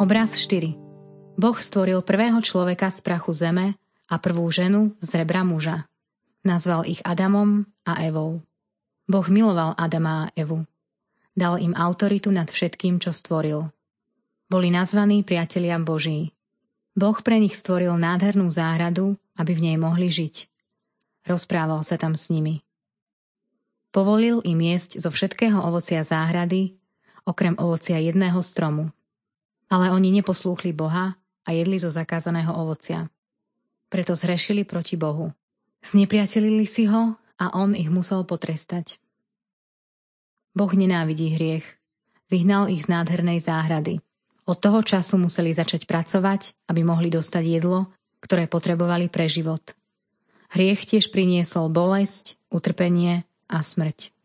Obraz 4. Boh stvoril prvého človeka z prachu zeme a prvú ženu z rebra muža. Nazval ich Adamom a Evou. Boh miloval Adama a Evu. Dal im autoritu nad všetkým, čo stvoril. Boli nazvaní priatelia Boží. Boh pre nich stvoril nádhernú záhradu, aby v nej mohli žiť. Rozprával sa tam s nimi. Povolil im jesť zo všetkého ovocia záhrady, okrem ovocia jedného stromu. Ale oni neposlúchli Boha a jedli zo zakázaného ovocia. Preto zhrešili proti Bohu. Znepriatelili si ho a on ich musel potrestať. Boh nenávidí hriech. Vyhnal ich z nádhernej záhrady. Od toho času museli začať pracovať, aby mohli dostať jedlo, ktoré potrebovali pre život. Hriech tiež priniesol bolesť, utrpenie a smrť.